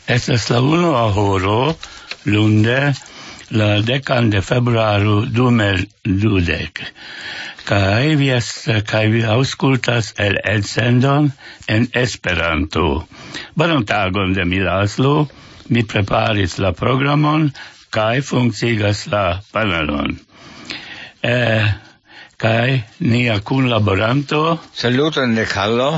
Estas la unua horo lunde la 10 de februaro 2020. Kaj vi aŭskultas el elsendon en Esperanto. Bonan tagon de mi Laszlo. Mi preparis la programon kaj funkcigas la panelon. Kaj nia kunlaboranto. Saluton de Carlo.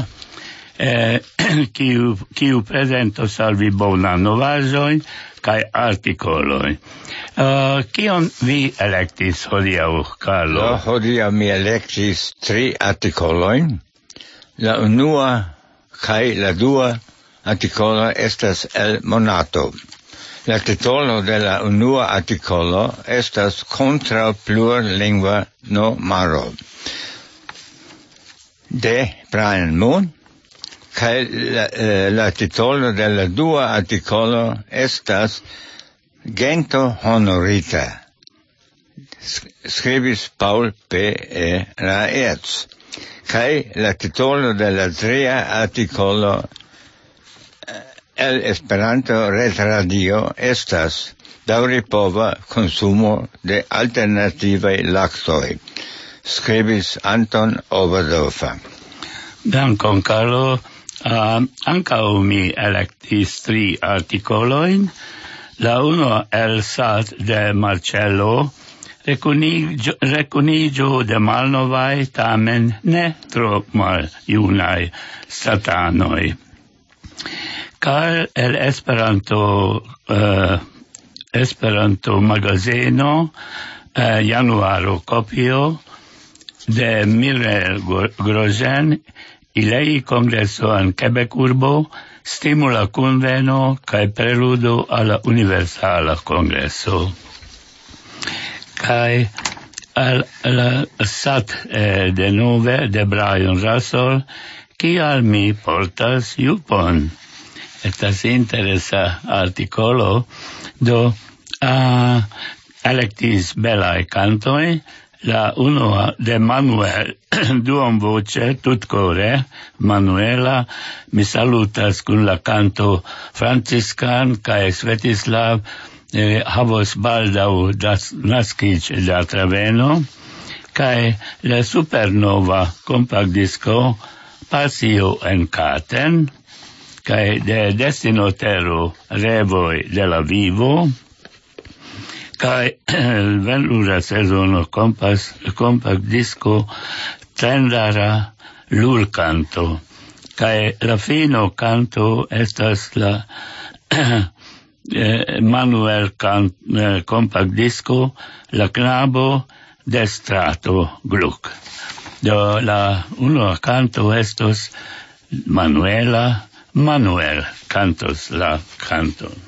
Kiu prezentos al vi bonan novaĵojn kaj artikolojn. Kion vi elektis hodiaŭ, Carlo? Hodiaŭ mi elektis 3 artikolojn. La unua kaj la dua artikolo estas el Monato. La titolo de la unua artikolo estas kontraŭ plurlingva nomaro de Brian Moon. Kaj la titolo de la dua artikolo estas Gento honorita. Skribis Paul P. Raetz. Kaj la titolo de la tria artikolo el Esperanto retradio estas daŭripova konsumo de alternativaj laktoj. Skribis Anton Oberdorfer. Dankon, Carlo. Ankaŭ mi elektis 3 artikolojn. La uno el Sat de Marcello, rekoniĝo de malnovaj, tamen ne tro maljunaj satanoj. Kaj el Esperanto magazeno, januaro kopio de Mireille Grosjean, Ilei congresso en Quebec urbo, stimula conveno kaj preludo alla universala congresso. Kaj al la Sat de nove de Brian Russell, kial mi portas jupon. Estas interesa artikolo, do elektis belaj kantoj. La unua de Manuel, duom voce, tutcore, Manuela, mi salutas kun la canto Franciscan, kaj Svetislav havos baldaŭ naskiĝ da traveno, kaj la supernova kompaktdisko Pasio en Katen, kaj de Destinotero Revoj de la Vivo, kaj venura sezono kompakt disko Trendara Lulkanto. Kaj la fino kanto estas la Manuel kompakt disko La knabo de Strato Gluck. Do la unua kanto estos Manuel kantos la kanton.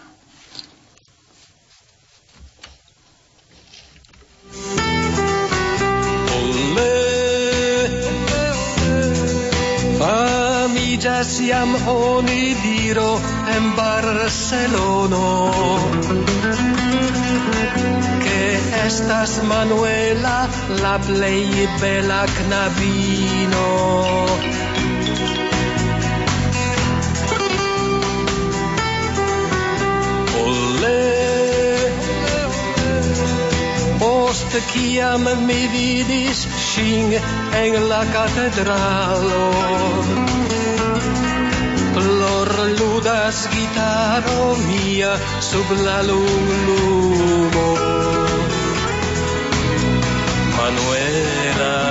Jam oni diro en Barcelono que estas Manuela la plej bela knabino. Ole, post kiam mi vidis ŝin en la katedralo, ludas gitaro mia sub la lumo. Manuela,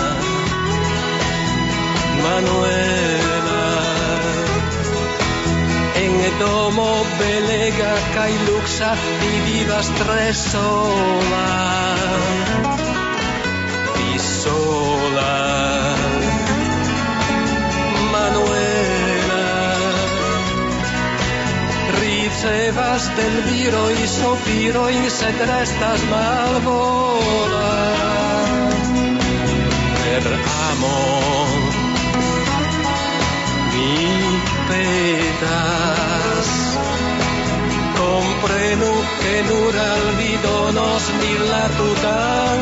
en domo belega kaj luxa vi vivas tre sola. Vi sola, Manuela, ricevas del viroj sopirojn, sed restas malvola. Per amo mi petas, komprenu ke nur al vi donos mi la tutan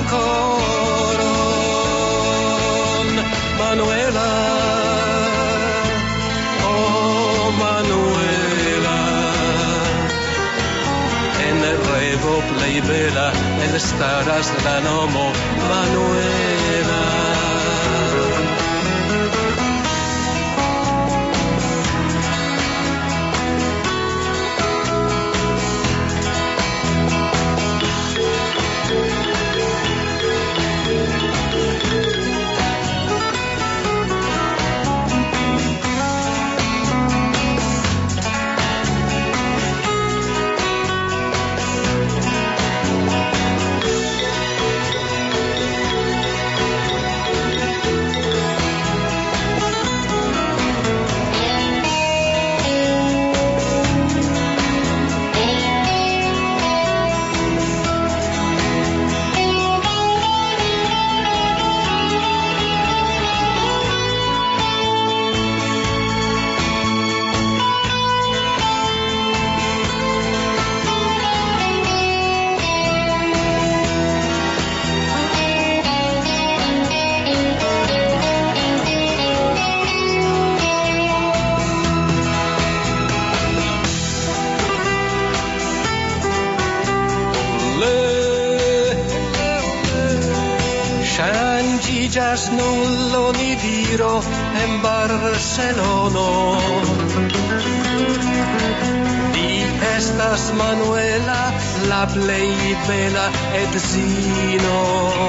koron. Manuela, oh Manuela, plej bela elstaras la nomo Manuela. Ŝanĝiĝas nullo ni diro en Barcelono. Li estas Manuela, la plej bela edzino.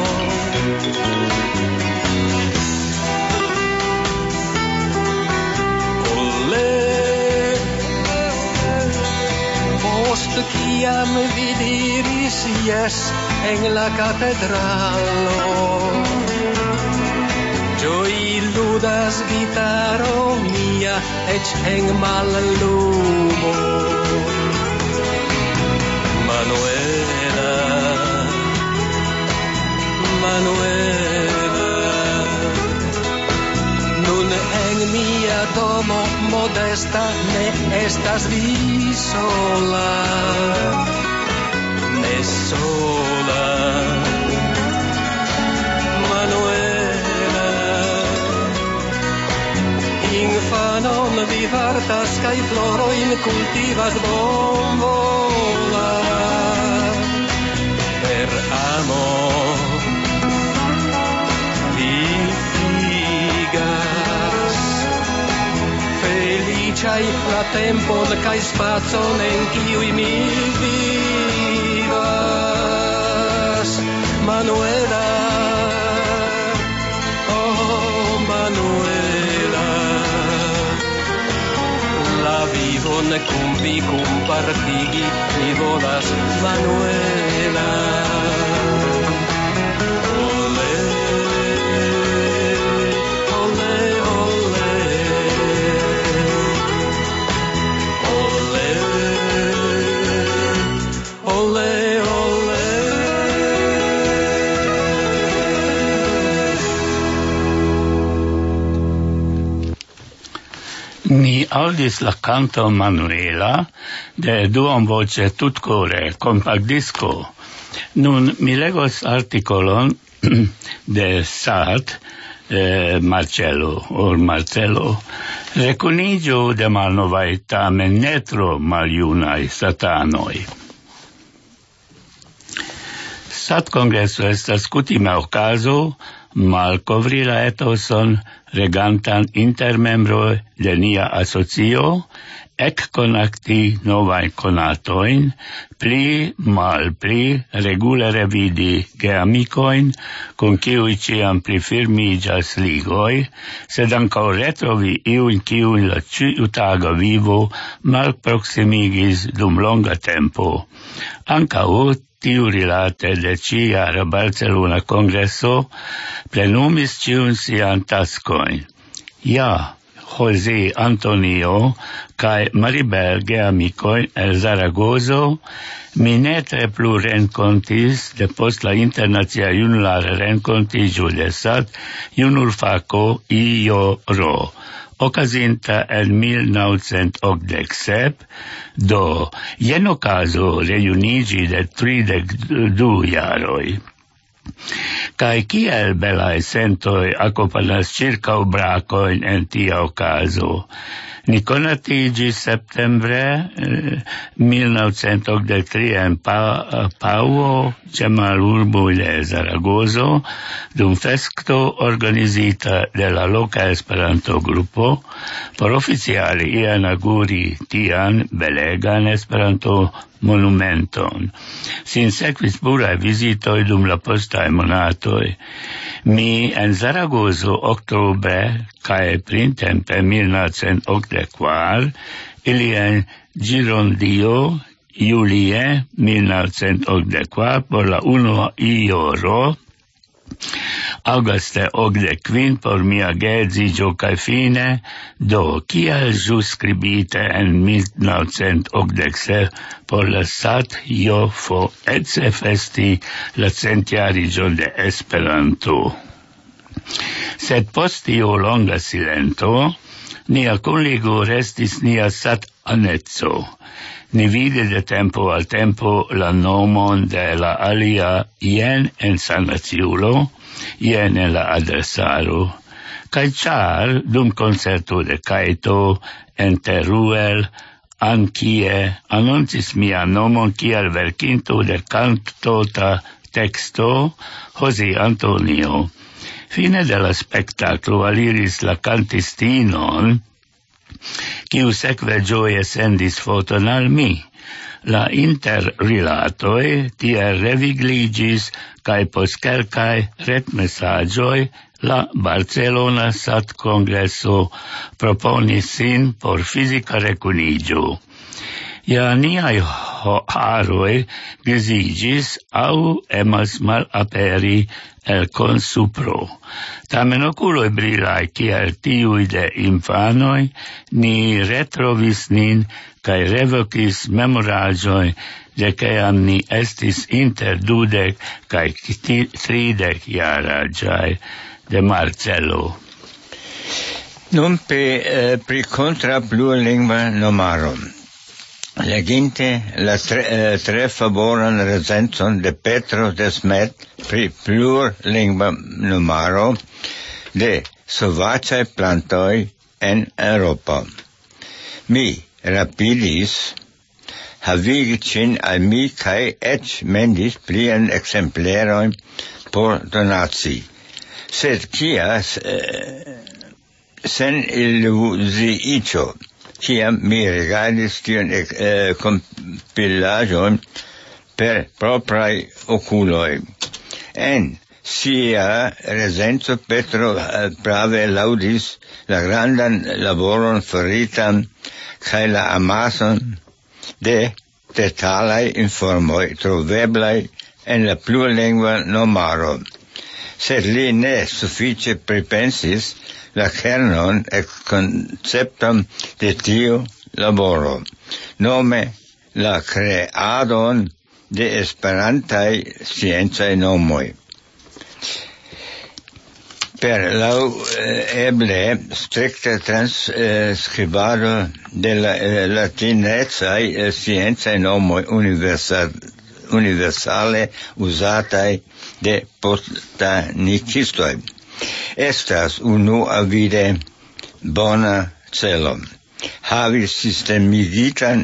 Post kiam vi diris jes en la katedralo, ĝoji ludas gitaro mia eĉ en mallumo. Manuela, Manuela, nun en mia domo modesta ne estas vi sola, ne sola. Manuela, infanon vi vartas kaj florojn kultivas bonvola. Per amo vivigas feliĉaj la tempon kaj spacon en kiuj mi vivas. Manuela, oh Manuela, la vivon kun vi kunpartigi mi volas, Manuela. Ni audis la canto Manuela de duonvoce tutcore compactdisco. Nun mi legos articolon de Sat, Marcello, recunigio de malnovai tamen netro maliunai satanoi. Sat congresso estas kutime okazo malkovri la etoson regantan intermembroj de nia asocio, ekkonakti novajn konatoin, pli malpli regule revidi geamikojn, kun kiuj ĉiam pli firmiĝas ligoj, sed ankaŭ retrovi iujn kiujn la ĉiutaga vivo malproksimigis dum longa tempo. Ankaŭ tiu rilate de ĉi-jara Barcelona kongreso plenumis ĉiujn sian taskojn. Ja, José Antonio kaj Maribel geamikojn el Zaragozo mi ne tre plu renkontis depost la internacia junulara renkontiĝo de Sat junulfako IJO-RO. Okazinta en 1987, do jen okazo reuniĝi de 32 jaroj. Kaj kiel belaj sentoj akompanas ĉirkaŭ brakojn en tia okazo. Ni conatiĝis septembre 1983 en Pau ĉe malurbo de Zaragozo dum festo organizita de la loka Esperanto-grupo por oficiale inauguri tian belegan Esperanto-monumenton. Sin sekvis pluraj vizitoj dum la postaj monatoj. Mi en Zaragozo oktobre kaj printempe 1984, ili en Girondio julie 1984 por la unua ioro, Auguste 85 por mia geedziĝo kaj fine, do kiel ĵus skribite en 1987 por la SAT-JOFO ece festi la centjariĝon de Esperanto. Sed post tiu longa silento, nia kunligo restis nia sat-aneco. Ni vide de tempo al tempo la nomon de la alia jen en Sanaciulo, jen en la adresaro, kaj ĉar dum koncerto de Kaito en Teruel ankie anoncis mia nomon kiel verkinto de kantota teksto José Antonio. Fine de la spektaklo aliris la kantistinon, kiu sekve ĝoje sendis foton al mi. La interrilatoj tiel revigliĝis kaj post kelkaj retmesaĝoj la Barcelona SAT-kongreso proponis sin por fizika rekuniĝo. Ja niaj haroj griziĝis aŭ emas malaperi el consupro. Tamen okuloj brilaj kiel tiuj de infanoj, ni retrovis nin kaj revokis memoraĵoj de kiam ni estis inter 20 kaj 30 jaraĝaj de Marcelo. Nun pri kontra plurlingva nomaro. Leginte la tre favoran recenzon de Petro Desmet pri plurlingva nomaro de sovaĉaj plantoj en Eŭropo. Mi rapidis havigi ĝin al mi kaj eĉ mendis plian ekzemplerojn por donaci. Sed kia sen iluziiĝo, kiam mi rigardis tiun kompilaĵon per propraj okuloj. En sia recenzo Petro prave laŭdis la grandan laboron faritan kaj la amason de detalaj informoj troveblaj en la plurlingva nomaro. Sed li ne sufiĉe pripensis la kernon ek koncepton de tiu laboro, nome la kreadon de esperantaj sciencaj nomoj. Per eble strikta transkribado de la latinecaj sciencaj nomoj universale uzataj de botanikistoj. Estas unuavide bona celo. Havi sistemigitan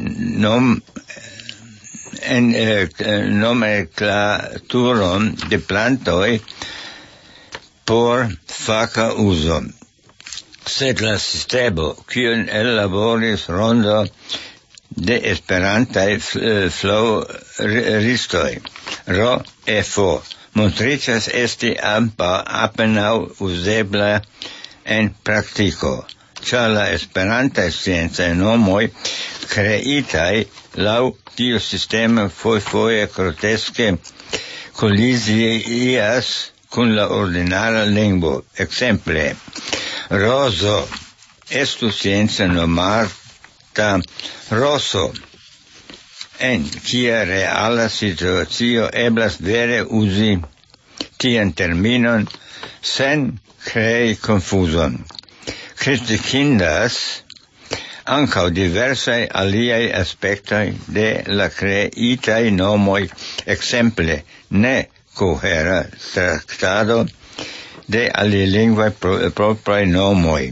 nomenklaturon de plantoj por faka uzo. Sed la sistemo, kiun ellaboris Rondo de esperantaj floristoj, ROFO, montriĝas esti apenaŭ uzebla en praktiko, ĉar la esperantaj sciencaj nomoj kreitaj laŭ tiu sistemo fojfoje groteske kolizias kun la ordinara lingvo. Ekzemple, rozo estu scienca nomata roso, en kia reala situacio eblas vere uzi tian terminon sen krei konfuzon. Kritikindas ankaŭ diversaj aliaj aspektoj de la kreitaj nomoj, ekzemple ne kohera traktado de alilingvaj propraj nomoj.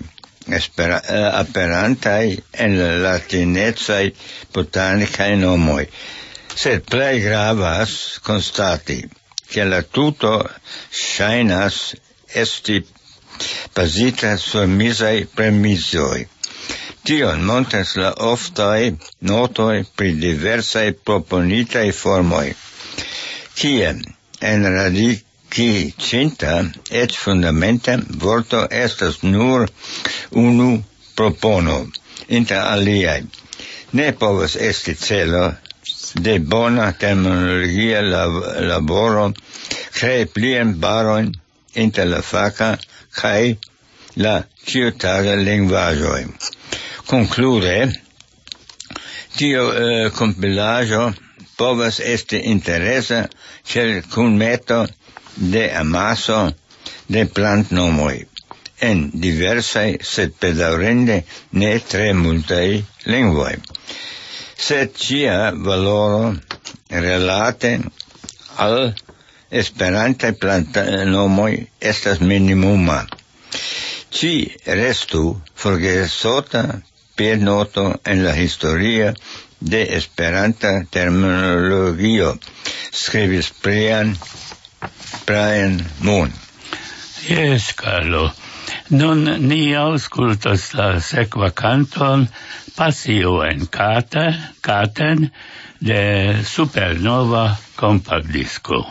aperantai en la latinecai botanicae nomoi. Sed plei gravas constati che la tuto shainas esti basita sur misai premisoi. Tion montras la oftai notoi pri diversae proponitai formoi, kie en radici cinta et fundamenta vorto estas nur unu propono, inter aliai. Ne povas esti celo de bona terminologia laboro crei plien baron inter la faca kai la ciutaga linguagioi. Conclude, tio compilaggio povas esti interesa cel cunmeto de amaso de plantnomoi en diversai sed bedaurinde ne tre multai lingvoi. Sed cia valoro relate al esperantae plantnomoi estas minimuma. Ci restu forgesota per noto en la historia de esperanta terminologio, scribis Brian Moon. Yes, Carlo. Nun ni auscultas la sequa canton Passio en Caten de Supernova Compact Disco.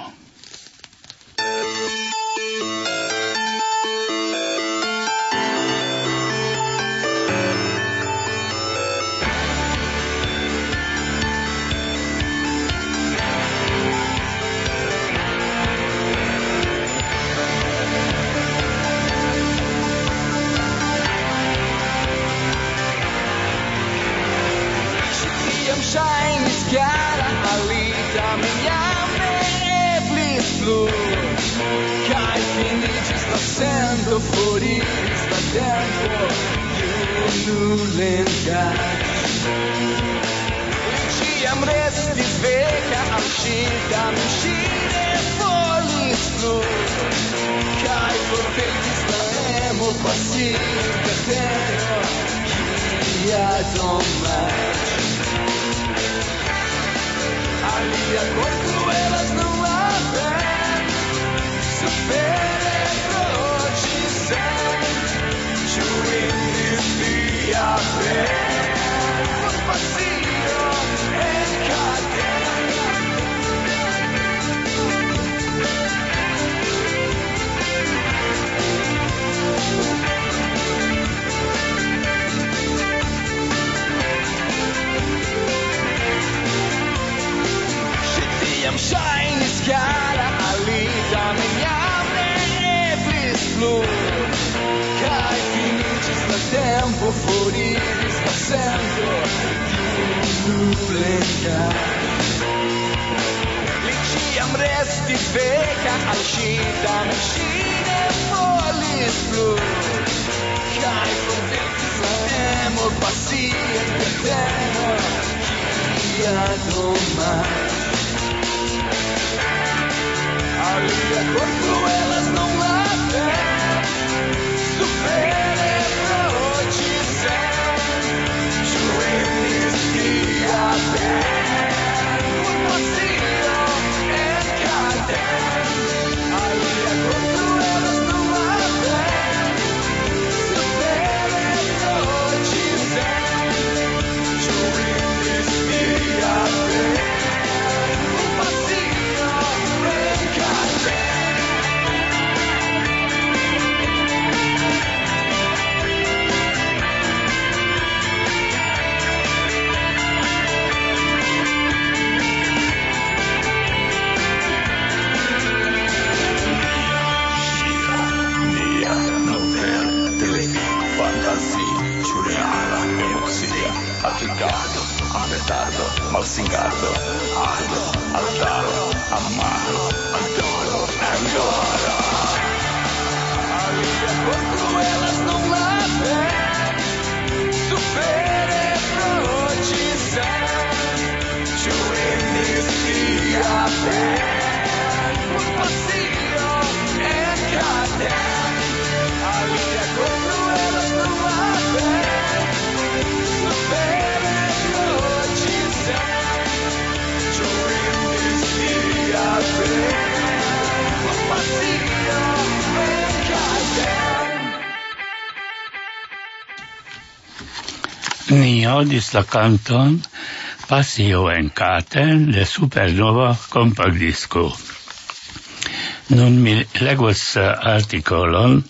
Ni audis la canton Passio en Caten de Supernova compact disco. Nun mi legos articolon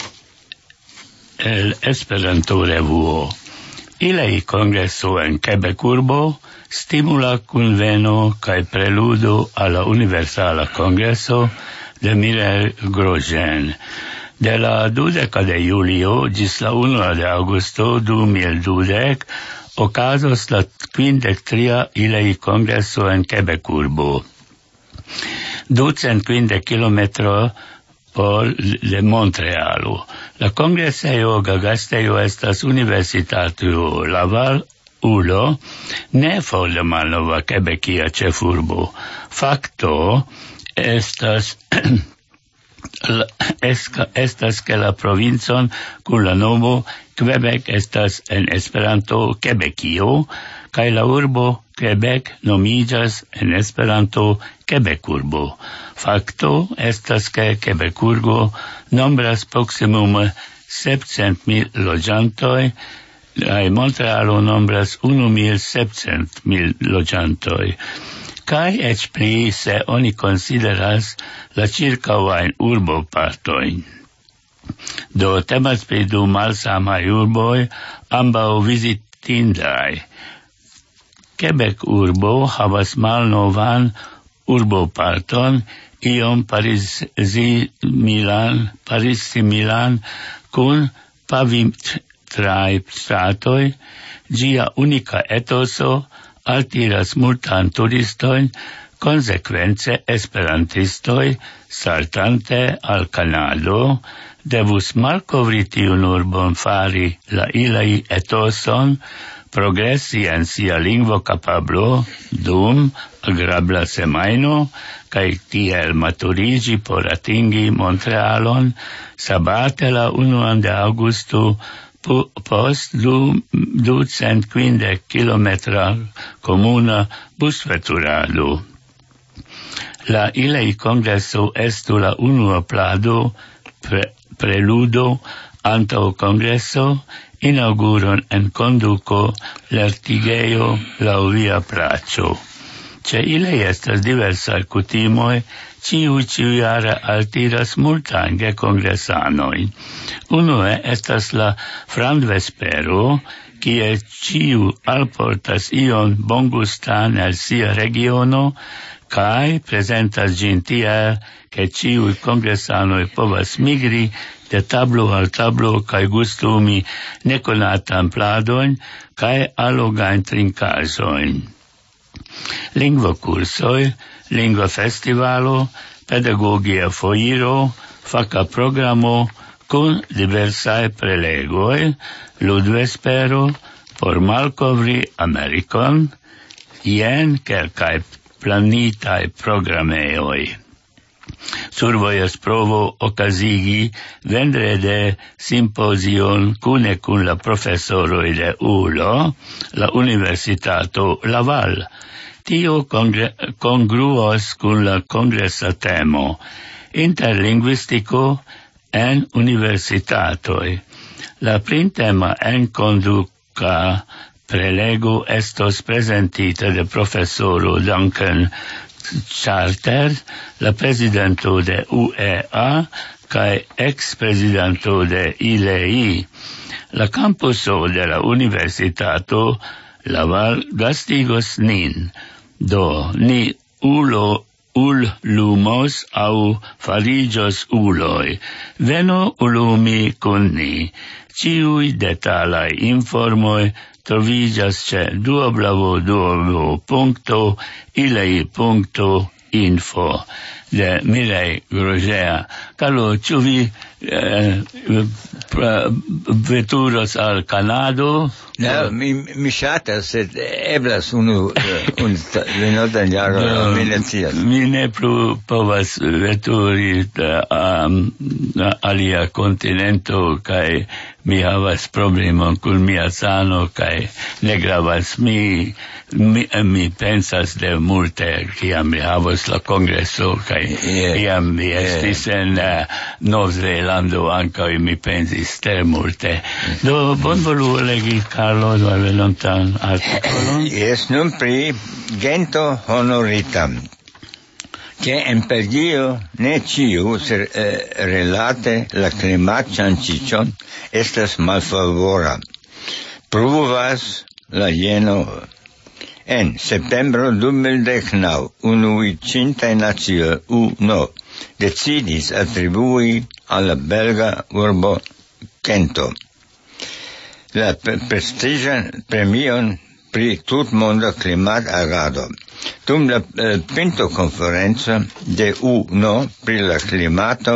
el Esperanto revuo. Ilei congresso en Quebec urbo stimula conveno cae preludo alla universala congresso de Mireille Grosjean. De la 12 de julio gis la 1 de augusto 2012 ocasos la 53 ilei congresso en Quebec urbo. 250 kilometro por de Montrealo. La congresseo gagasteio estas Universitatio Laval Ulo, ne for de malnova Quebecia cefurbo. Facto estas estas que la provincon kun la nomo Quebec estas en Esperanto Quebecio, kaj la urbo Quebec nomiĝas en Esperanto Quebec urbo. Facto estas que Quebec urbo nombras proximum 700,000 loĝantoj, kaj Montrealo nombras 1,700,000 loĝantoj. Kai ec pli se oni consideras la circaŭajn urbopartojn. Do temas pri du malsamaj urboj, ambaŭ vizitindaj. Quebec urbo havas malnovan urboparton, iom Paris-similan kun pavimtstratoj. Ĝia unika etoso altiras multan turistojn, konsekvence esperantistoj, saltante al Kanado, devus malkovri tiun urbon fari la ilai etoson, progressi en sia lingvo kapablo dum agrabla semajno, kaj tiel maturigi por atingi Montrealon sabate la 1 de aŭgusto post 250 kilometra comuna busveturado. La ilei congresso estu la unua plado preludo antau congresso inauguron en conduco lertigeio laŭ via plaĉo. Ĉe ilei estas diversaj kutimoj, ciujare altiras multajn gekongresanojn. Unue estas la Frandvespero, kie ciu alportas ion bongustan el sia regiono, kaj prezentas ĝin tiel, ke ciuj kongresanoj povas migri de tablo al tablo kaj gustumi nekonatan pladojn kaj allogajn trinkaĵojn. Lingvokursoj, lingvofestivalo, pedagogia foiro, faka programo kun diversaj prelegoj, ludvespero por malkovri Amerikon, jen kelkaj planitaj programeoj. Survojas provo okazigi vendrede simpozion kune kun la profesoroj de ULO, la Universitato Laval. Tio congruos kun la kongresa temo interlingvistiko en universitatoj. La printema enkonduka prelego estos prezentita de profesoro Duncan Charter, la presidento de UEA kaj ex-presidento de ILEI. La campuso de la Universitato Laval gastigos nin. Do, ni ullumos au farigios uloi. Veno ulumi kun ni. Ciui detalai informoi trovigas ce www.ilei.info de Mireille Grosjean. Carlo, ĉu vi veturos al Kanado? No, mi ŝatas, sed eblas unu venodan jaron, mi ne scias. Mi ne plu povas veturi alia kontinento kaj mi havas problemon kun mia sano kaj ne gravas mi pensas de multe kiam mi havos la kongreso kaj iam mi estis en Novzelando ankaŭ mi pensis tre multe. Do bonvolu legi Carlo la venontan artikolon. Jes, nun pri gento honorita. Che en Belgio ne ciu relate la klimatŝanĝiĝon estas malfavora. Pruvas la jeno. En septembro 2019, Unuiĝintaj Nacioj UNO decidis atribui al la belga urbo Gento la prestiĝan premion pri tutmonda klimatagado. Dum la pintokonferenco de UNO pri la klimato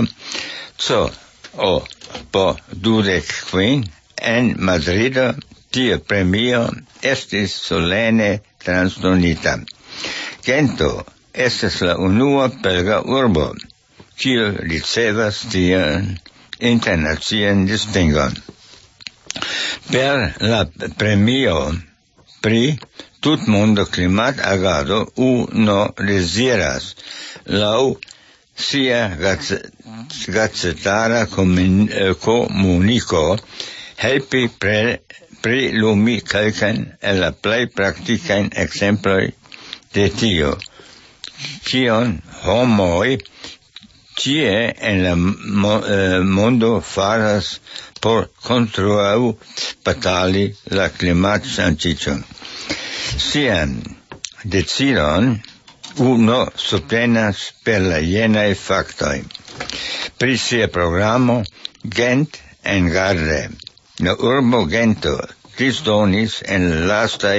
COP25 en Madrido, tia premio estis solene transdonita. Gento estas la unua belga urbo, kiu ricevas tian internacian distingon. Per la premio pri tutmonda klimatagado UNO deziras laŭ sia gacetara komuniko helpi prilumi kelkajn el la plej praktikajn ekzemploj de tio, kion homoj ĉie en la mondo faras por kontraŭbatali la klimatŝanĝiĝon. Sian decidon UNO subtenas per la jenaj faktoj. Pri sia programo Gent engarde. La urbo Gento disdonis en la lastaj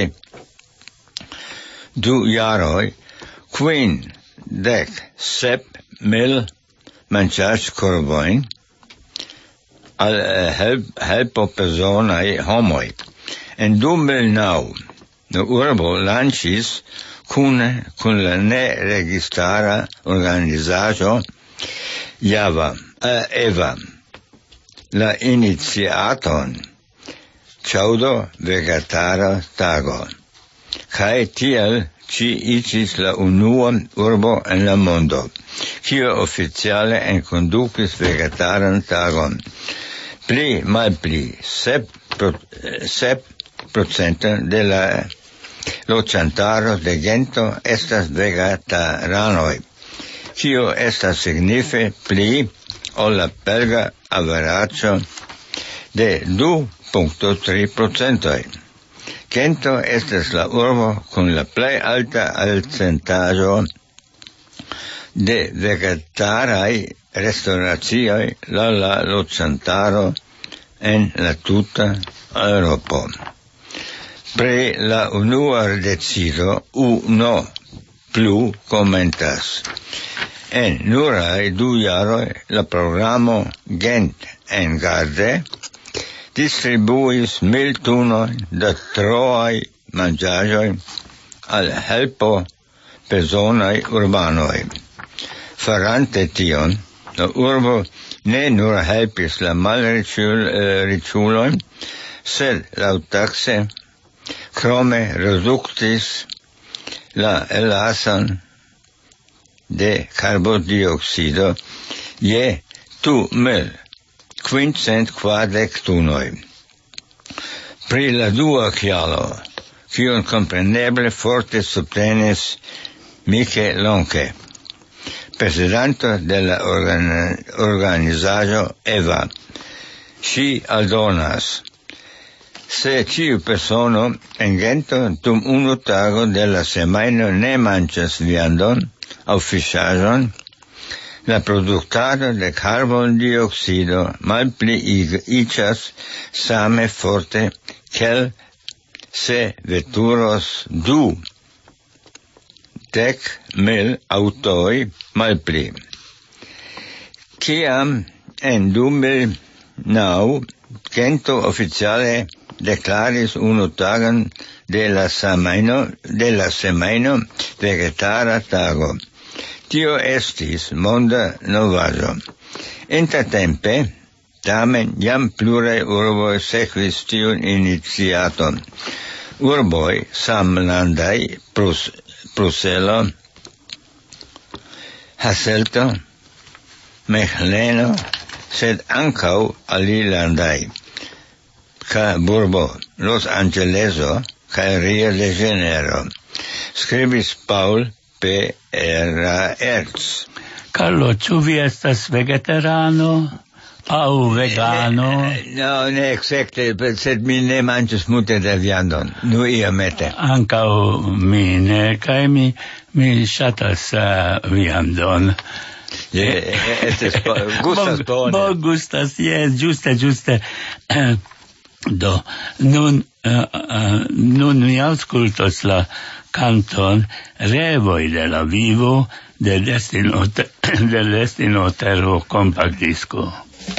2 jaroj 57,000 manĝaĵkorbojn al helpopezonaj homoj. En 2009 la urbo lanĉis kun la neregistara organizaĵo EVA la iniciaton Ĉaŭdo vegetara tago, kaj tiel ĝi iĝis la unua urbo en la mondo, kiu oficiale enkondukis vegetaran tagon. Pli malpli 7% de la loĝantaro de Gento estas vegetaranoj, kiu estas signife pli ol la belga averaĝo de 2,3%. Gento estas la urbo kun la plej alta alcentaĵo de vegetaraj restoracioj laŭ la loĝantaro en la tuta Eŭropo. Pri la unua decido UNO plu komentas. En nuraj 2 jaroj la programo Gent engarde distribuis 1000 tunojn da troaj manĝaĵoj al helpo bezonaj urbanoj. Farante tion, la urbo ne nur helpis la malriĉulojn, sed laŭtakse krome reduktis la elason de karbondioksido je 2540 tunoj. Pri la dua kialo, kiun kompreneble forte subtenis Mike Lonke, presidanto de la organizaĵo EVA. Ŝi aldonas: se ĉiu persono en Gento dum 1 tago de la semajno ne manĝas viandon aŭ fiŝaĵon, la produktado de karbondioksido malpliiĝas same forte kiel se veturos 10,000 aŭtoj malpli. Kiam en 2009 Gento oficiale deklaris 1 tagon de la semajno vegetara tago. Tio estis monda novaĵo. Intertempe, tamen jam pluraj urboj sekvis tiun iniciaton. Urboj samlandaj Bruselo, Hasselto, Mechleno, sed ancau alilandai, ca Burbo, Los Angeleso, ca Rio de Janeiro. Scribis Paul P. Erz. Carlo, ĉu vi estas vegetarano aŭ vegano? No, ne exacte, sed mi ne manĝas multe da viandon, nur iomete. Ankaŭ mi ne, kaj mi ŝatas viandon. Gustas bone. Gustas, jes, ĝuste. Do, nun mi aŭskultos la canton Revoj de la vivo del Destinotero Compact Disco.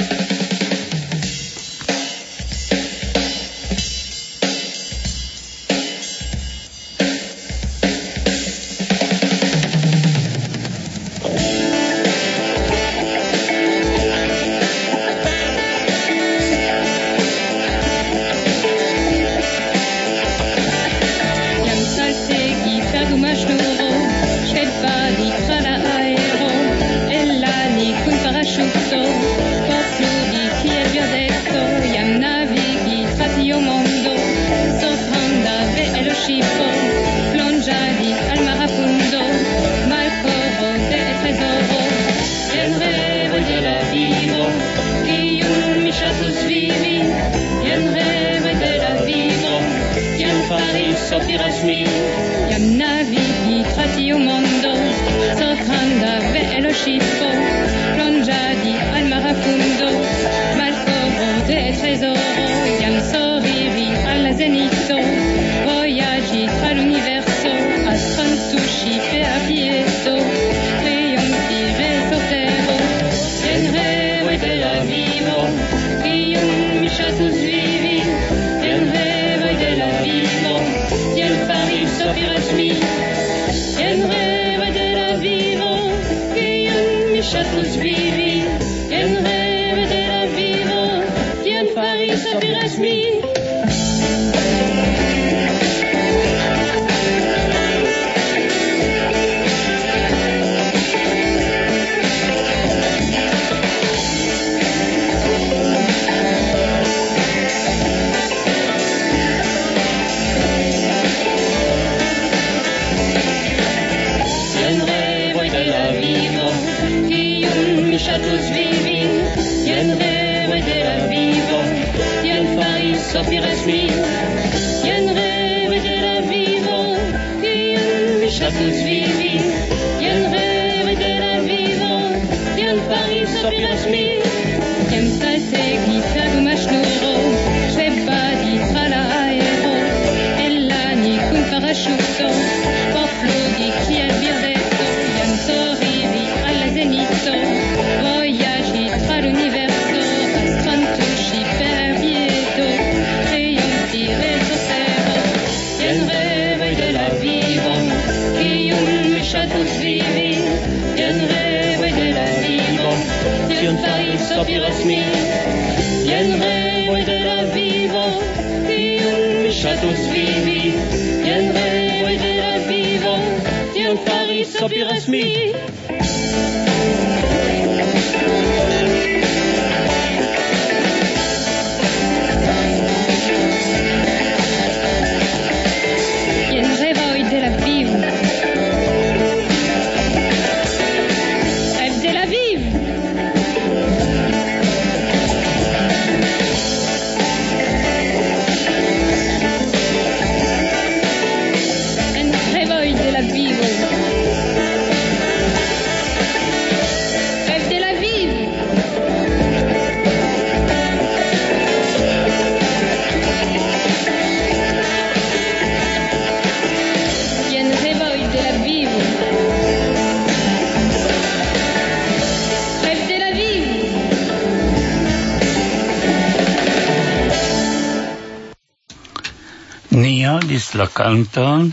La canton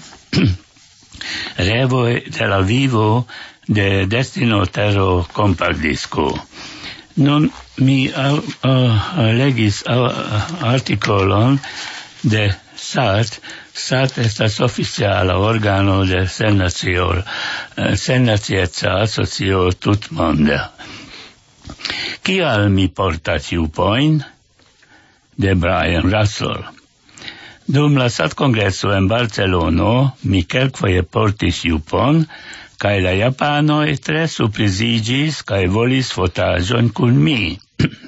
Revoj de la vivo de Destinotero Compact Disco. Nun mi legis artikolon de SAT estas oficiala organo de Sennacieca asocio tutmonda. Kial mi portas jupojn? De Brian Russell. Dum la SAT-kongreso en Barcelono, mi kelkfoje portis jupon, kaj la japanoj tre surprizigis kaj volis fotaĵon kun mi.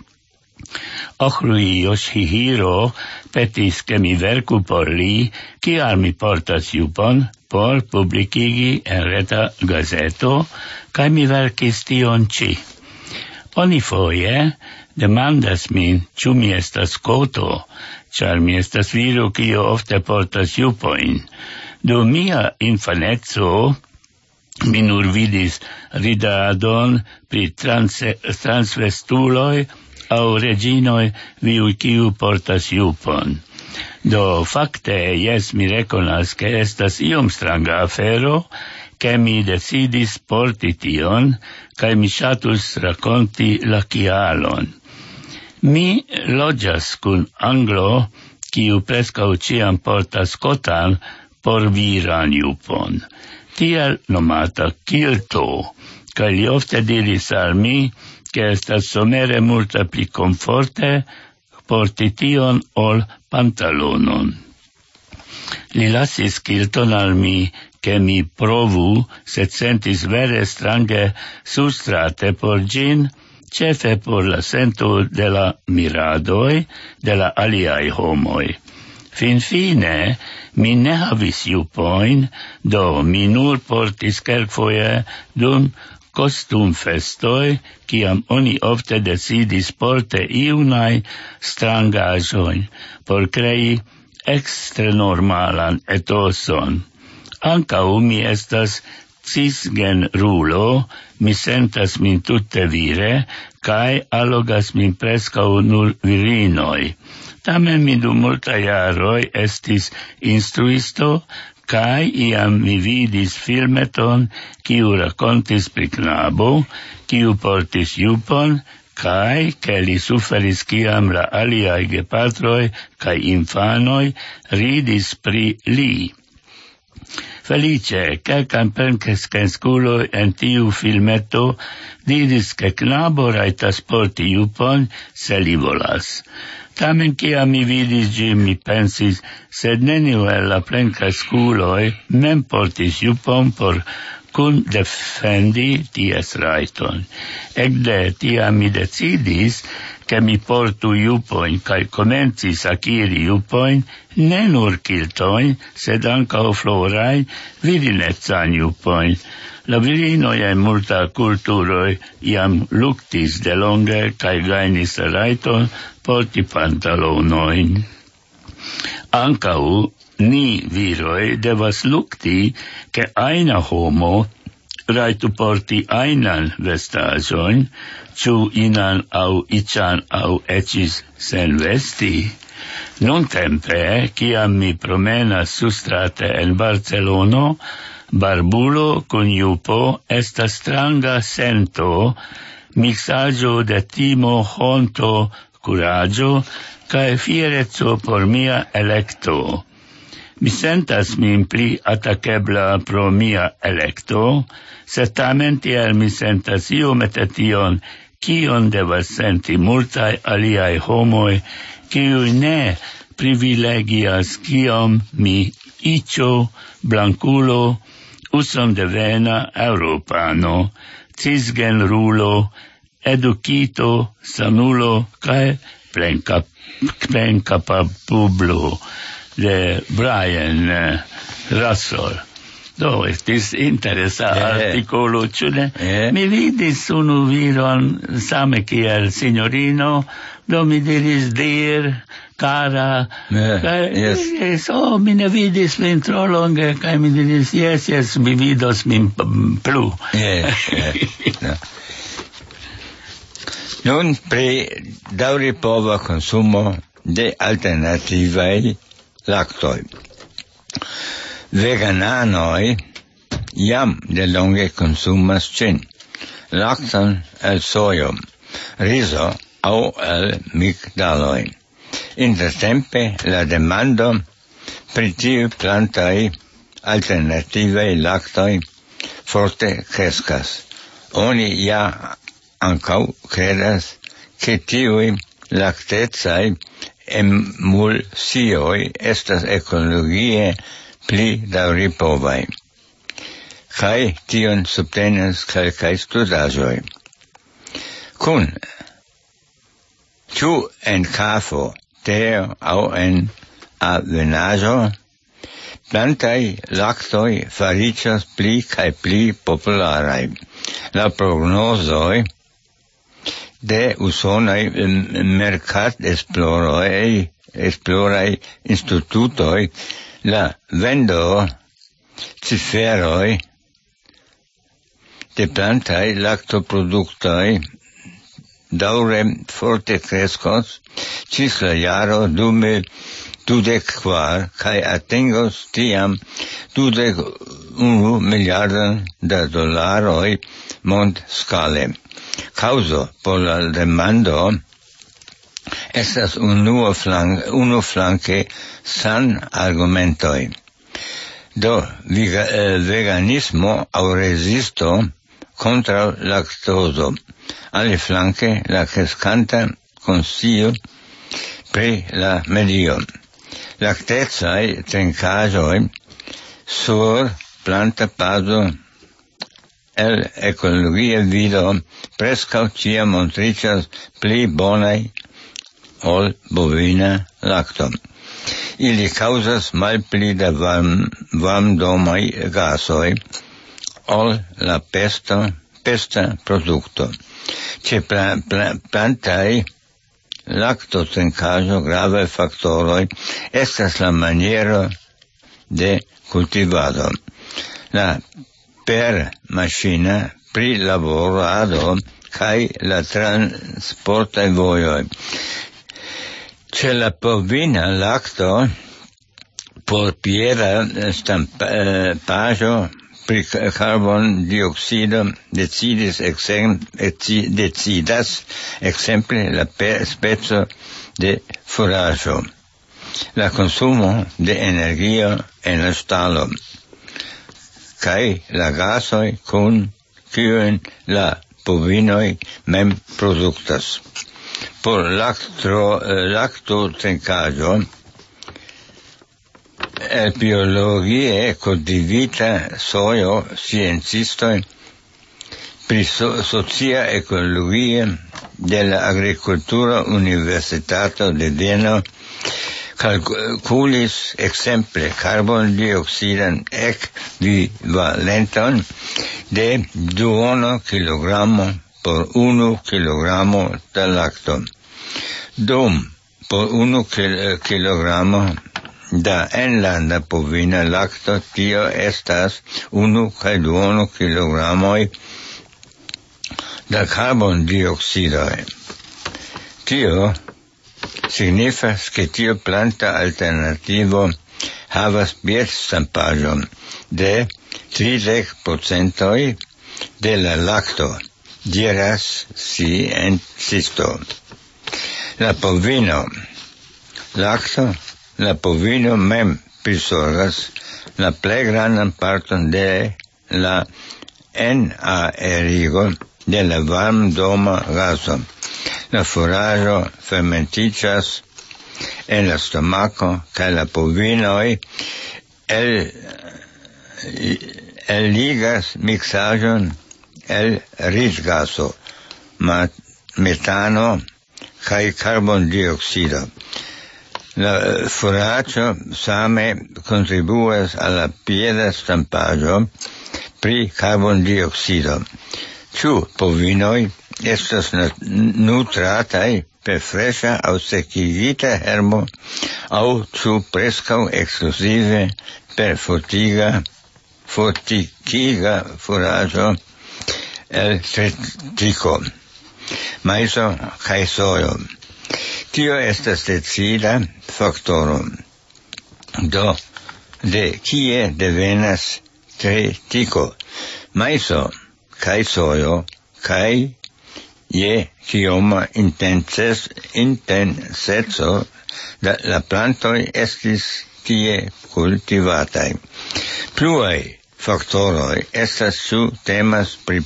Ochrui Yoshihiro petis ke mi verku por li, kial mi portas jupon, por publikigi en reta gazeto, kaj mi verkis tion ĉi. Oni foje demandas min, ĉu mi estas koto, ĉar mi estas viro, kio ofte portas jupojn. Dum mia infaneco mi nur vidis ridadon pri transvestuloj aŭ reĝinoj, kiu portas jupon. Do fakte, jes, mi rekonas, ke estas iom stranga afero, ke mi decidis porti tion, kaj mi ŝatus rakonti la kialon. Mi loĝas kun Anglo, kiu preskaŭ ĉiam portas kotan por viran jupon, tiel nomata kilto, kaj li ofte diris al mi, ke estas somere multe pli komforte porti tion ol pantalonon. Li lasis kilton al mi, ke mi provu, sed sentis vere strange surstrate por ĝin, ĉefe por la sento de la miradoj de la aliaj homoj. Finfine mi ne havis jupojn, do mi nur portis kelkfoje dum kostumfestoj, kiam oni ofte decidis porte iunaj strangaĵojn por krei ekstrenormalan etoson. Ankaŭ mi estas cisgenrulo, mi sentas min tute vire, kaj allogas min preskaŭ nur virinoj. Tamen mi dum multaj jaroj estis instruisto, kaj iam mi vidis filmeton, kiu rakontis pri knabo, kiu portis jupon, kaj ke li suferis kiam la aliaj gepatroj kaj infanoj ridis pri li. Felice, kelkaj plenkreskuloj en tiu filmeto diris, ke knabo rajtas porti jupon, se li volas. Tamen kiam mi vidis ĝin, mi pensis, sed neniu el la plenkreskuloj mem portis jupon por kun defendi ties rajton. Ekde tiam mi decidis, ke mi portu jupojn kaj komencis akiri jupojn, ne nur kiltojn, sed ankaŭ florajn virinecan jupojn. La virinoj en multa kulturoj jam luktis delonge kaj gajnis rajton porti pantalonojn. Ankaŭ ni viroj devas lukti, ke ajna homo rajtu porti ajnan vestaĵon, ĉu inan aŭ iĉan aŭ eĉis sen vesti. Nuntempe, kiam mi promenas surstrate en Barcelono, barbulo kun jupo estas stranga sento, miksaĵo de timo, honto, kuraĝo kaj fiereco por mia elekto. Mi sentas min pli atakebla pro mia elekto, sed tamen tiel mi sentas iomete tion, kion devas senti multaj aliaj homoj, kiuj ne privilegias kiom mi iĉo, blankulo, usondevena eŭropano, cisgenrulo, edukito, sanulo kaj plenkapablo de Brian Russell. Do, estis interesa artikolo, ĉu ne? Mi vidis unu viron same kiel signorino, do mi diris dir, cara, mi ne vidis min tro longe, kaj mi diris, yes, mi vidos min plu. Nun pri daŭripova konsumo de alternativaj laktoj. Vegananoj jam de longe konsumas ĝin, lakton el sojo, rizo aŭ el migdaloj. Intertempe la demando Pri tiu plantai alternativei lactoi forte crescas. Oni ja ancau credas che tiui lactezai emulsioi estas ecologie pli daŭripovai. Kai tion subtenas kelkaj studaĵoj. Kun ĉu en kafo, teo aŭ en avenaĵo, plantaj laktoj fariĝas pli kaj pli popularaj. La prognozoj de usonaj mercat-esploraj institutoj, la vendo ciferoj de plantaj laktoproduktoj daŭre forte kreskos ĝis la jaro 2024 kaj atingos tiam 21 miliardon da dolaroj mondskale. Causo por la demando estas unuflanke san argumentoj. Do veganismo aŭ rezisto kontraŭ laktozo. Aliflanke la kreskanta konscio pri la medio. Laktecaj trinkaĵoj sur planta bazo el ekologia vido preskaŭ ĉiam montriĝas pli bonaj ol bovina lakto. Ili causas malpli da varmdomaj gasoj ol la pesta produkto. Ĉe plantaj laktotrinkaĵo gravaj faktoroj estas la maniero de kultivado. La per maŝina prilaborado kaj la transportaj vojoj. Ĉe la bovina lakto por pieda stampaĵo pri carbondioksido decidas ekzemple la speco de furaĝo. La konsumo de energio en la ŝtalo kaj la gasoj kun kiujn la bovinoj mem produktas. Por laktotrinkaĵo el biologie kultivita sojo sciencistoj pri socia ekologio de la agrikultura universitato de Vieno calculis ekzemple carbondioksidan ekvivalenton de 2 kilogramo por 1 kilogramo da lakto. Dum por 1 kilogramo da enlanda bovina lakto tio estas 1,2 kilogramoj da carbondioksido. Tio signifas ke tio planta alternativo havas bietstampaĵon de 30% de la lakto, diras sciencisto. La bovino mem prizorgas la plej grandan parton de la enaerigo de la varmdoma gaso. La furaĝo fermentiĝas en la stomako kaj la bovinoj elligas miksaĵon el riĉgaso, metano kaj carbondioksido. La furaĝo same kontribuas al la pieda stampaĵo pri carbondioksido. Ĉu bovinoj estas nutrataj per freŝa aŭ sekigita herbo aŭ ĉu preskaŭ ekskluzive per fortikiga furaĝo el tritiko, majso kaj sojo. Tio estas decida faktoro. Do, de kie devenas tritiko? Majso kaj sojo kaj je kioma intenseco la plantoj estis tie cultivatai. Pluai factoroi estas su temas pri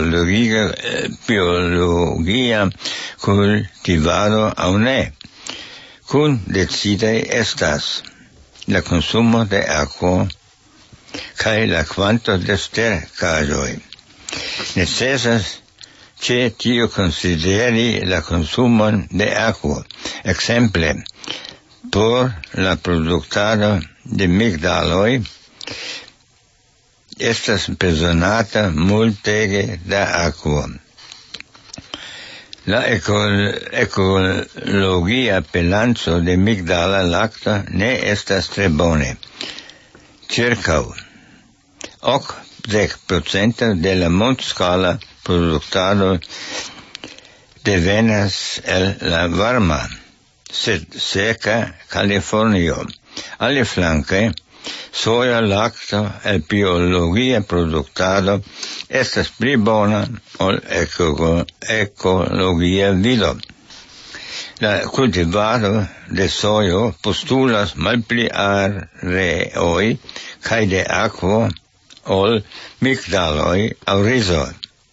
biologia cultivado au ne. Cun decidei estas la consumo de aquo cae la quanto de stercajoi. Necesas ce tio consideri la consumon de aquo, exemple, por la productado de migdaloi, estas bezonata multege da aquo. La ecologia bilanco de migdala lacto ne estas tre bone. Circau 80% de la mondscala productado devenas el la varma, sed seca Californio. Aliflanque, soja lacto el biologia productado estas pli bona ol ecologia vido. La cultivado de sojo postulas malpli areoi cae de aquo ol migdaloi au riso.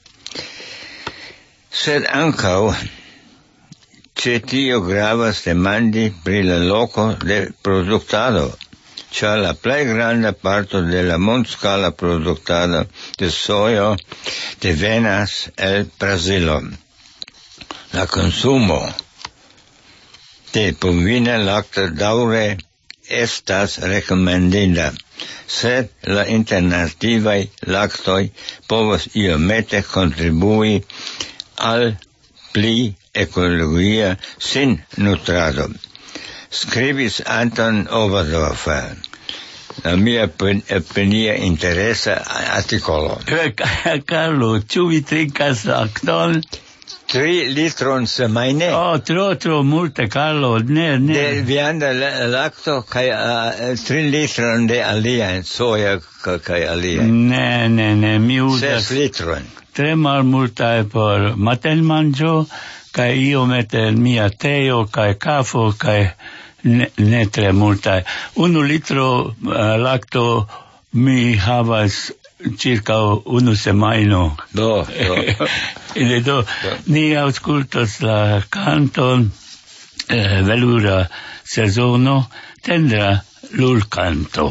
Sed ancau ce tio gravas demandi pri la loco de productado, cia la plei granda parto de la mondscala productado de sojo devenas el Brasilo. La consumo de bovina lacto daure estas recomendinda, sed la alternativaj lactoi povas iomete contribui al pli ecologia sin nutrado. Scribis Anton Overdorfer. La mia opinia interesa articolo. Carlo, ĉu vi trinkas lacton? 3 litron semaine. Oh, tro multe, Carlo. Ne. De vianda lacto kai 3 litron de alia soja kai alia. Ne, mi uzas 6 litron. tre malmultae por matenmanĝo kaj iomete en mia teo kaj kafo kaj ne tre multae. 1 litro lacto mi havas circa 1 semajno. Do. Ni aŭskultos la kanton velura sezono, tendra lulkanto.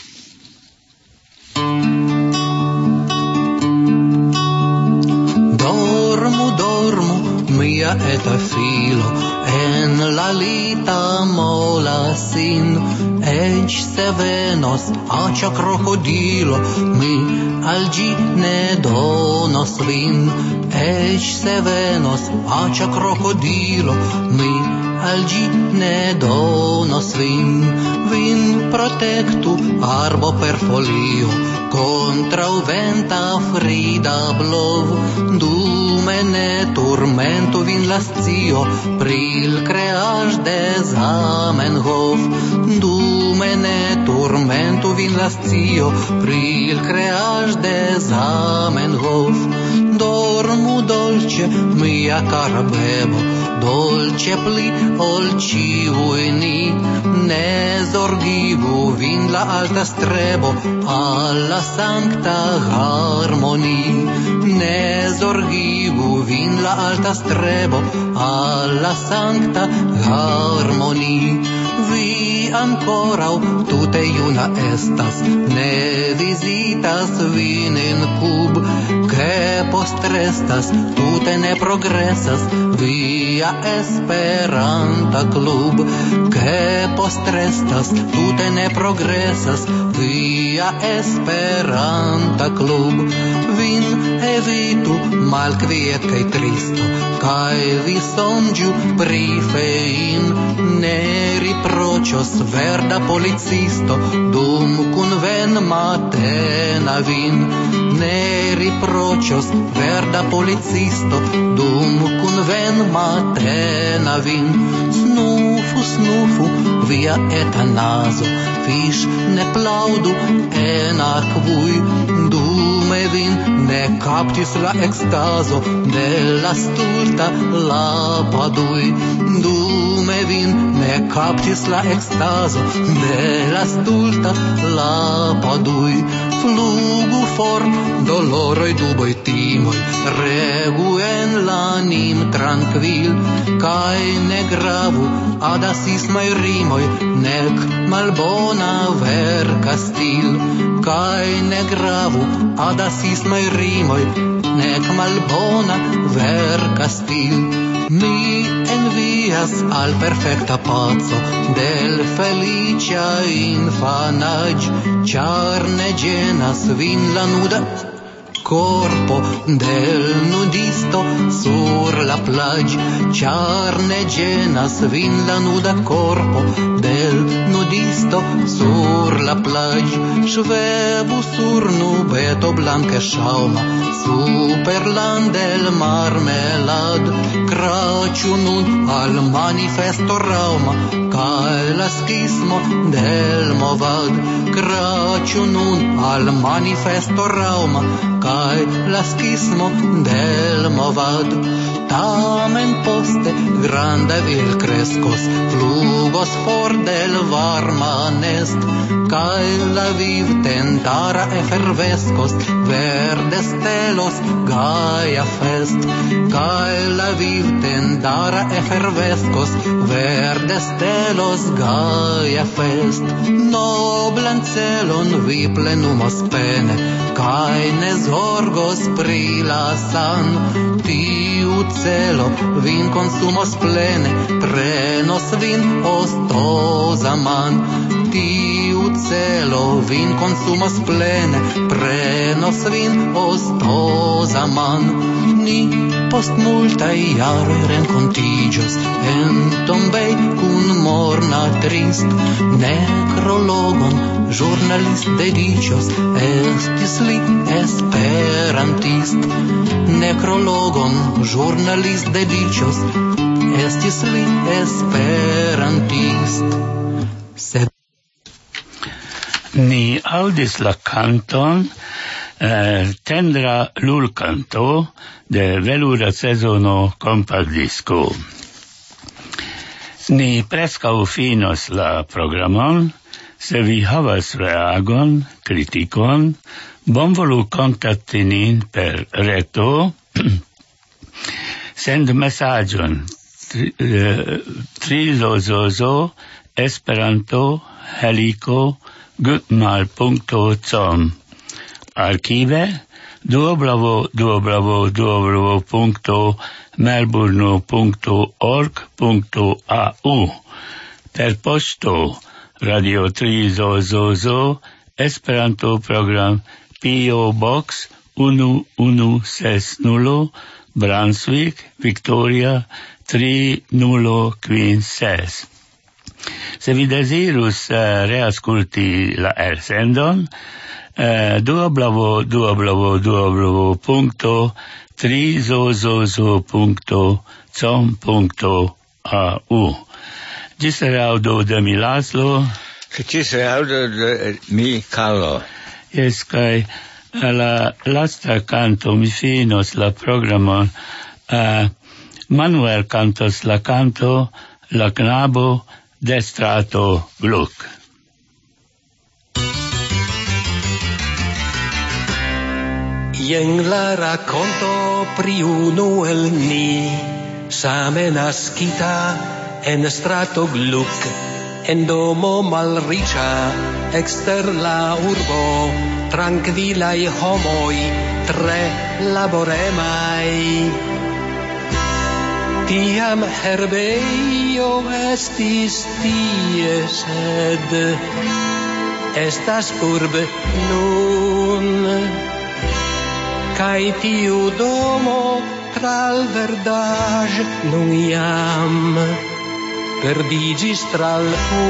Dormu, mia eta filo, en la lita mola sin, ec se venos acia crocodilo, mi al gi ne donos vin, ec se venos acia crocodilo, mi al gi ne donos vin, vin protectu arbo per folio, contra venta frida blov, dume ne turmentu vin la scio, pril creaj de Zamenhof, dume ne turmentu vin la scio, pril creaj de Zamenhof. Dormu dolce, mia cara bebo, dolce pli ol ciui ni, ne zorgigu vin la alta strebo, alla sancta harmonii, ne zorgigu vin la alta strebo, alla sancta harmonii. Vi ancorau tute iuna estas, ne visitas vin in cub, che postrestas tute ne progresas via Esperanta club, che postrestas tute ne progresas via Esperanta club. Vin evitu malquiet kai tristo, kai vi songiu pri fein, ne riprocios verda policisto, dum conven matena vin, ne riprocios verda policisto, dum conven matena vin. Snufu, via eta naso, fish ne plaudu en aquui, dume vin ne captis la extaso de la stulta la padui, dume lume vin, ne captis la extaso de la stulta lapadui. Flugu for doloroi, duboi, timoi, regu en l'anim tranquil, cae ne gravu ad asismai rimoi, nec malbona verca stil, cae ne gravu ad asismai rimoi, nec malbona verca stil. Mi envias al perfecta pazzo del felicia infanage, char ne genas vin la nuda corpo del nudisto sur la plage, char ne genas vin la nuda corpo del nudisto sur la plage. Schwebu sur nubeto blanche schauma, super land del marmelad, Crăciunul al manifesto rauma, cae la schismo del movad. Crăciunul al manifesto rauma, cae la schismo del movad. Tamen poste grande vil crescos, flugos for del varma nest, cae la viv tentara effervescos, verde stelos gaia fest, cae la viv tentara effervescos, verde stelos gaia fest. Noblan celon vi plenumos pene, cae ne zorgos pri la san, tiu celo vin consumos plene, prenos vin ostosa man. Tiu celo vin consumos plene, prenos vin ostosa man. Ni post multaj jaroj renkontiĝos en tombej kun morna trist. Nekrologon ĵurnalist dediĉos, estis li esperantist. Nekrologon ĵurnalist dediĉos, estis li esperantist. Sed ni audis la canton Tendra lulcanto de velura sezono compact disco. Ni prescau finos la programon. Se vi havas reagon, kritikon, bonvolu kontakti nin per reto, send mesaĝon trilozozo esperanto heliko@gmail.com. Archive www.melbourne.org.au. Per posto Radio 3 Esperanto program P.O. Box 1160 Brunswick, Victoria 3056. Se vi desirus reasculti la elsendon, www.trizozozo.com.au. Gis reaudo de mi Laslo. Gis reaudo de mi Carlo. Yes, kai la lasta canto mi finos la programon. Manuel cantos la canto La knabo de strato Gluck. Jen la racconto pri unu el ni, same nascita en strato Gluck, en domo malriĉa ekster la urbo, trankvilaj homoj, tre laboremaj. Tiam herbejo estis tie, sed estas urbe nun. Kaj tiu domo tral verdage nun jam perdiĝis tral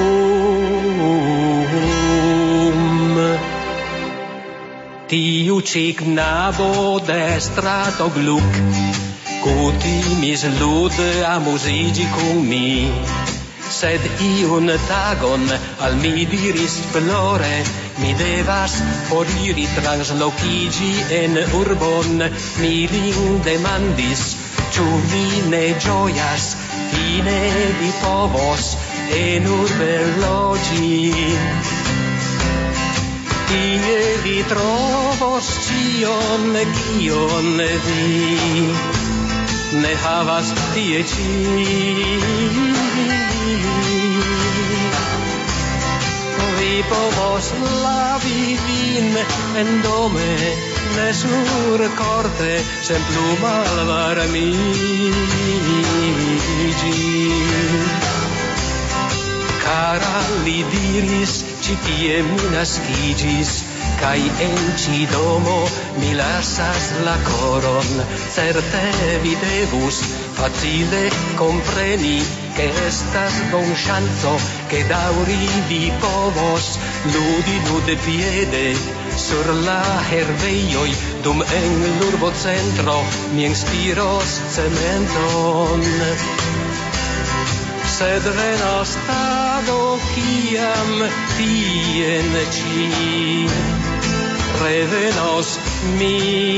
fum. Tiu ĉi knabo de strato Gluck kutimis lude amuziĝi kun mi, sed iun tagon al mi diris plore: mi devas foriri translokiĝi en urbon. Mi lin demandis: ĉu vi ne ĝojas fine vi povos en urbe loĝi. Tie vi trovos ĉion, kion vi ne havas tie ĉi. Vi povos lavi vin en dome, ne sur corte, sen plu malvarmiĝi. Cara li diris, ci tie mi naskiĝis, kaj en ĉi domo mi lasas la koron. Certe vi devus facile kompreni, che estas bon ŝanco, che daŭri vi povos ludi nudpiede sur la herbejoj, dum en l'urbocentro mi inspiros cementon. Sed venos tago, kiam tien ĉi revenos mi.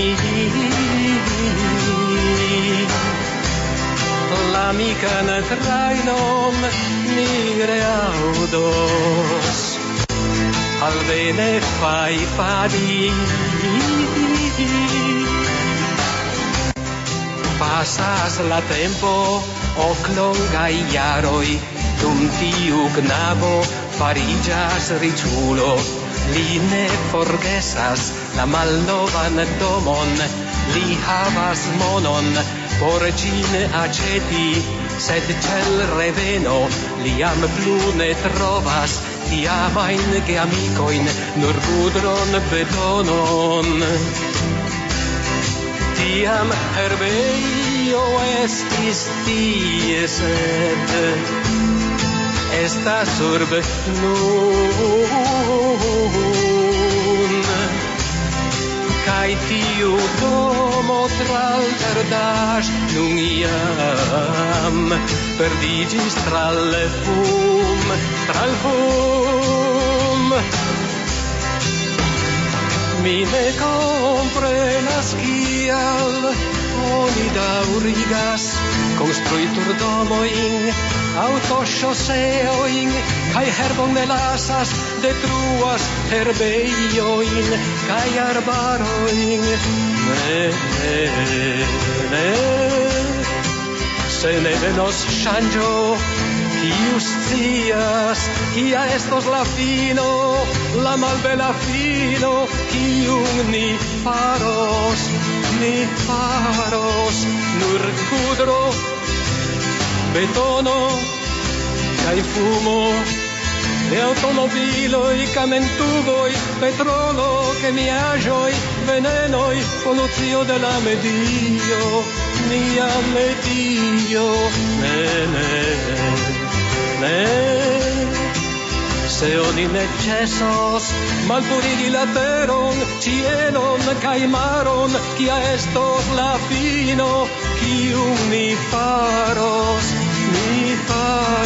L'amican trainon mi reaudos, alvene fai fadi. Pasas la tempo, ok longai jaroj, dum tiu knabo fariĝas riĉulo. Li ne forgesas la malnovan domon, li havas monon por ĝin aĉeti, sed ĉel reveno li jam plu ne trovas tiamajn geamikojn, nur kudron, betonon. Tiam herbejo estis tie, sed estas urbe nun. Kaj tiu domo tral perdaĵ nun jam perdiĝis tral fum. Mi ne komprenas kial oni daŭrigas konstrui turdomojn, aŭtoŝoseojn, kaj herbon ne lasas, detruas herbejojn kaj arbarojn. Ne, se ne venos ŝanĝo, kiu scias, kia estos la fino, la malbela fino, kiun ni faros, nur kudro, betono, kaj fumo, de automobiloj, kamentuboj, petrolo, kemiaĵoj, venenoj, polucio de la medio, nia medio, ne. Se oni ne ĉesos malpurigi la teron, ĉielon kaj maron, kia estos la fino, kiun ni faros,